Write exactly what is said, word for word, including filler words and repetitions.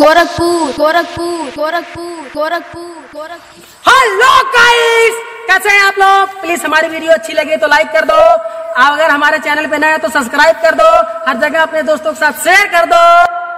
Gorakhpur Gorakhpur Gorakhpur Gorakhpur Gorakhpur. Hello guys, कैसे हैं आप लोग। प्लीज हमारी वीडियो अच्छी लगी तो लाइक कर दो, अगर हमारे चैनल पे नए हैं तो सब्सक्राइब कर दो, हर जगह अपने दोस्तों के साथ शेयर कर दो।